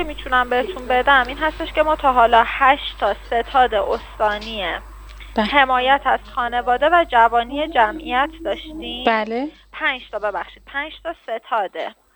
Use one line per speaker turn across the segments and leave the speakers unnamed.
میتونم بهتون بدم این هستش که ما تا حالا 8 تا ستاد استانی حمایت از خانواده و جوانی جمعیت داشتیم.
بله.
5 تا ستاد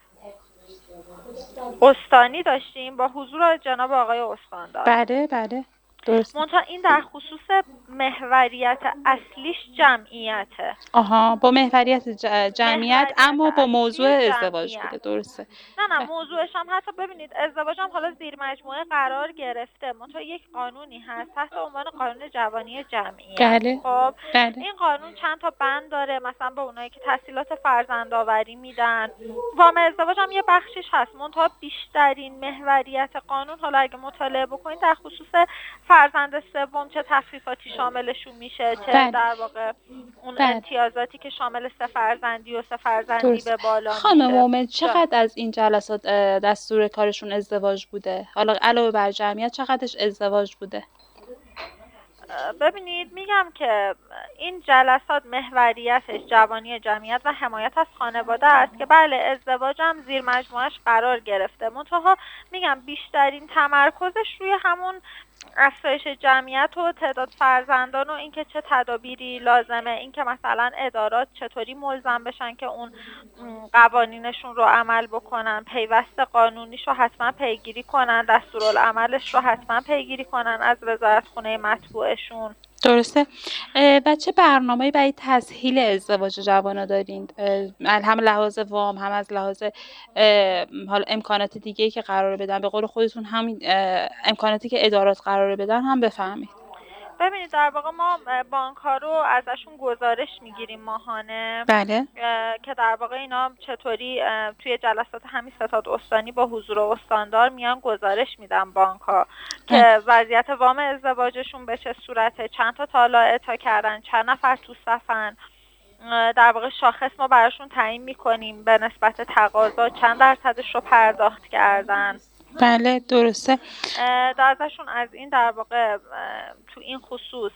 استانی داشتیم با حضور جناب آقای استاندار.
بله درست.
منتها این در خصوص محوریت اصلیش جمعیته.
با محوریت جمعیت اما با موضوع ازدواج بوده. درسته.
نه موضوعش هم حتی ببینید ازدواج هم حالا زیر مجموعه قرار گرفته، منتها یک قانونی هست تحت عنوان قانون جوانی جمعیت.
بله.
خب
بله.
این قانون چند تا بند داره، مثلا به اونایی که تسهیلات فرزندآوری میدن، وام ازدواج هم یه بخشیش هست، منتها بیشترین محوریت قانون حالا اگه مطالعه بکنید در خصوص فرزند سوم چه تخفیفاتی شاملشون میشه، چه در واقع اون امتیازاتی که شامل 3 فرزندی و 3 فرزندی به بالا میشه.
خانم مومن چقدر از این جلسات دستور کارشون ازدواج بوده؟ حالا علاوه بر جمعیت چقدرش ازدواج بوده؟
ببینید میگم که این جلسات محوریتش جوانی جمعیت و حمایت از خانواده است که بله ازدواج هم زیر مجموعش قرار گرفته، منتها میگم بیشترین تمرکزش روی همون افزایش جمعیت و تعداد فرزندان و اینکه چه تدابیری لازمه، اینکه مثلا ادارات چطوری ملزم بشن که اون قوانینشون رو عمل بکنن، پیوست قانونیش رو حتما پیگیری کنن، دستورالعملش رو حتما پیگیری کنن از وزارتخونه مطبوعشون.
درسته. و چه برنامه‌ای برای تسهیل ازدواج جوانا دارین؟ هم لحاظ وام هم از لحاظ حالا امکانات دیگه‌ای که قراره بدن، به قول خودتون همین امکاناتی که ادارات قراره بدن هم بفهمید.
ببینید در واقع ما بانک‌ها رو ازشون گزارش میگیریم ماهانه.
بله.
که در واقع اینا چطوری توی جلسات همین ستاد استانی با حضور استاندار میان گزارش میدن بانک‌ها که وضعیت وام ازدواجشون به چه صورته، چند تا طلاق اعطا کردن، چند نفر تو صفن. در واقع شاخص ما براشون تعیین میکنیم به نسبت تقاضا چند درصدش رو پرداخت کردن.
بله درسته.
ازشون از این در واقع تو این خصوص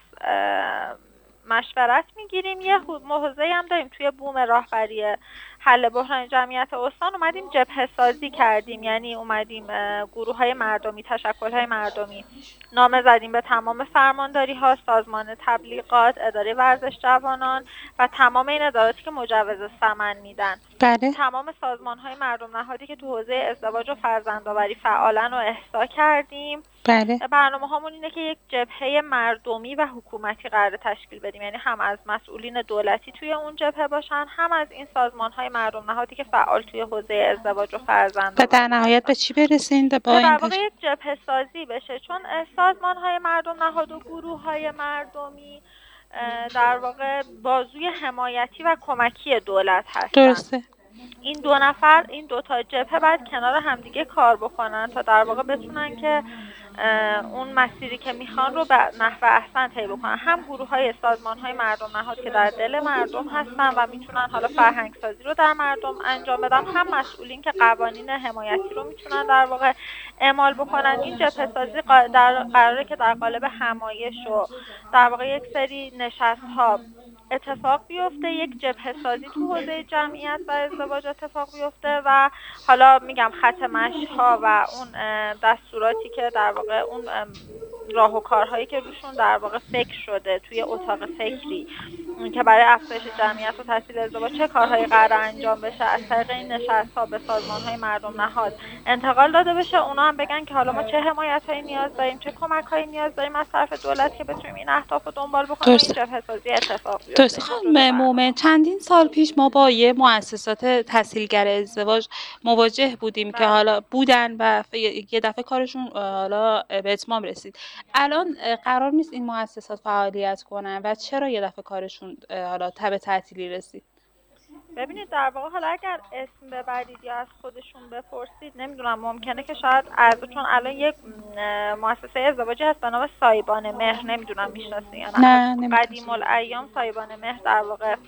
مشورت میگیریم. یه موضوعی هم داریم توی بوم راهبری حل بحران جمعیت استان اومدیم جبهه سازی کردیم، یعنی اومدیم گروه‌های مردمی، تشکل‌های مردمی نامه زدیم به تمام فرمانداری‌ها، سازمان تبلیغات، اداره ورزش جوانان و تمام این اداراتی که مجوز ثمن میدن.
بله.
تمام سازمان‌های مردم نهادی که تو حوزه ازدواج و فرزندآوری فعالن رو احضا کردیم.
بله.
برنامه‌هامون اینه که یک جبهه مردمی و حکومتی قرار تشکیل بدیم، یعنی هم از مسئولین دولتی توی اون جبهه باشن، هم از این سازمان‌های مردم نهادی که فعال توی حوزه ازدواج و فرزندآوری.
و در نهایت به چی برسید با این؟
در واقع یک جبهه سازی بشه، چون سازمان‌های مردم نهاد و گروه‌های مردمی در واقع بازوی حمایتی و کمکی دولت هستن.
درسته.
این دو تا جبهه باید کنار همدیگه کار بکنن تا در واقع بتونن که اون مسیری که میخوان رو به نحو احسن طی بکنن. هم گروه‌های سازمان‌های مردم نهاد که در دل مردم هستن و میتونن حالا فرهنگ سازی رو در مردم انجام بدن، هم مسئولین که قوانین حمایتی رو میتونن در واقع اعمال بکنن. این جبهه سازی قراره که در قالب همایش و در واقع یک سری نشست‌ها اتفاق بیفته، یک جبهه سازی تو حوزه جمعیت و ازدواج اتفاق بیفته و حالا میگم خط مشی‌ها و اون دستوراتی که در واقع اون راه و کارهایی که روشون در واقع فکر شده توی اتاق فکری که برای افزایش جمعیت و تسهیل ازدواج چه کارهایی قرار انجام بشه، از طریق این نشست‌ها به سازمان‌های مردم نهاد انتقال داده بشه. اونا هم بگن که حالا ما چه حمایت‌هایی نیاز داریم، چه کمک‌هایی نیاز داریم از طرف دولت که بتونیم این اهداف رو دنبال بکنیم. این جبهه سازی اتفاق بیفته.
درست. خانم مومن چندین سال پیش ما با یه مؤسسات تسهیلگر ازدواج مواجه بودیم که حالا بودن و یه دفعه کارشون حالا به اتمام رسید. الان قرار نیست این مؤسسات فعالیت کنن و چرا یه دفعه کارشون حالا به تعطیلی رسید؟
ببینید در واقع حالا اگر اسم ببرید یا از خودشون بپرسید نمیدونم، ممکنه که شاید چون الان یک مؤسسه ازدواجی هست به نام سایبان مهر، نمیدونم میشناسی یا نه.
نه
قدیم الایام سایبان مهر در واقع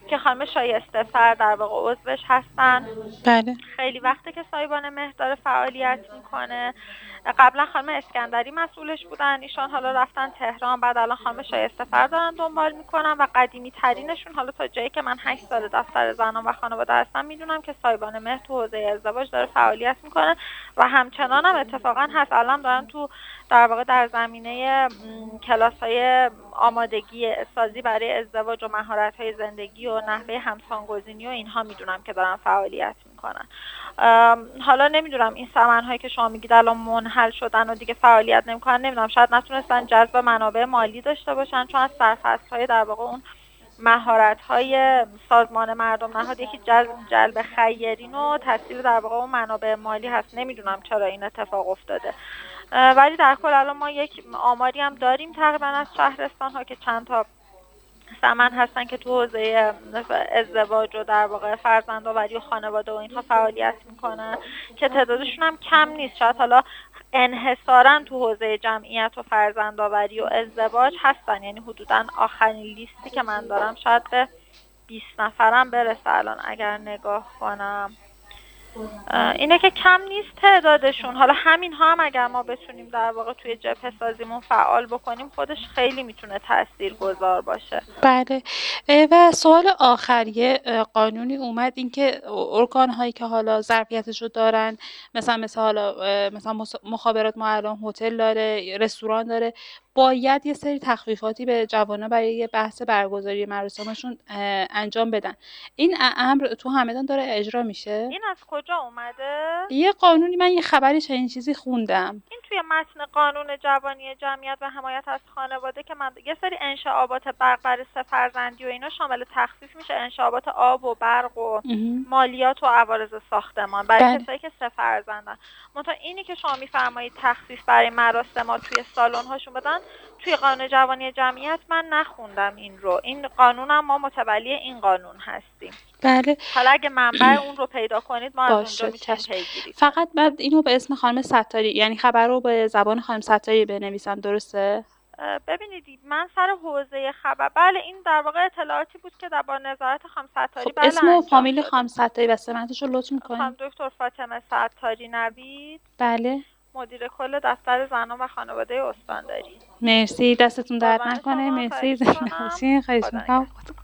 که خانم شایسته فر در واقع عضوش هستن.
بله.
خیلی وقته که سایبان مهر داره فعالیت میکنه. قبلا خانم اسکندری مسئولش بودن، ایشان حالا رفتن تهران، بعد الان خانم شایسته فر دارن دنبال میکنن و قدیمی ترینشون، حالا تا جایی که من 8 سال دفتر زنان و خانواده هستم میدونم که سایبان مهر تو حوزه ازدواج داره فعالیت میکنه و همچنان هم اتفاقا هست. الان دارن تو در واقع در زمینه کلاس‌های آمادگی سازی برای ازدواج و مهارت‌های زندگی و نحوه همسانگزینی و اینها میدونم که دارن فعالیت میکنن. حالا نمیدونم این سمن‌هایی که شما میگید الان منحل شدن و دیگه فعالیت نمیکنن، نمیدونم شاید نتونستن جذب منابع مالی داشته باشن، چون از سرفصل‌های در واقع اون مهارت‌های سازمان مردم نهاد یکی جلب خیرین و تسهیل در واقع اون منابع مالی هست. نمیدونم چرا این اتفاق افتاده، ولی در کل الان ما یک آماری هم داریم تقریبا از شهرستان‌ها که چند تا سمن هستن که تو حوزه ازدواج و در واقع فرزندآوری و خانواده و اینها فعالیت میکنن که تعدادشون هم کم نیست. شاید حالا انحصاراً تو حوزه جمعیت و فرزندآوری و ازدواج هستن، یعنی حدوداً آخرین لیستی که من دارم شاید به 20 نفرم برسه الان اگر نگاه کنم. اینه که کم نیست تعدادشون. حالا همین ها هم اگر ما بتونیم در واقع توی جبهه سازیمون فعال بکنیم خودش خیلی میتونه تاثیرگذار باشه.
بله. و سوال آخریه، قانونی اومد اینکه ارگان هایی که حالا ظرفیتش رو دارن، مثلا حالا مثلا مخابرات ما الان هتل داره، رستوران داره، باید یه سری تخفیفاتی به جوانا برای یه بحث برگزاری مراسمشون انجام بدن. این امر تو همدان داره اجرا میشه؟
این از کجا اومده؟
یه قانونی، من یه خبری چنین چیزی خوندم.
این توی متن قانون جوانی جمعیت و حمایت از خانواده که من یه سری انشاءات برق برای سه فرزندی و اینا شامل تخفیف میشه، انشاءات آب و برق و مالیات و عوارض ساختمان برای کسایی که سه فرزندن. مثلا اینی که شما میفرمایید تخفیف برای مراسمات توی سالن هاشون بدن، توی قانون جوانی جمعیت من نخوندم این رو. این قانونم ما متولی این قانون هستیم.
بله.
حالا اگه منبع اون رو پیدا کنید ما از اونجا میتونیم پیگیری.
فقط بعد اینو به اسم خانم ستاری، یعنی خبر رو به زبان خانم ستاری بنویسم، درسته؟
ببینید من سر حوزه خبر، بله این در واقع اطلاعاتی بود که با نظارت خانم ستاری
بله اسم و فامیل خانم ستاری و سمتش رو لطف می‌کنید.
خانم دکتر فاطمه ستاری نوید.
بله.
مدیر کل دفتر زنان و خانواده استانداری.
مرسی، دستتون درد نکنه. مرسی. خیلی ممنون.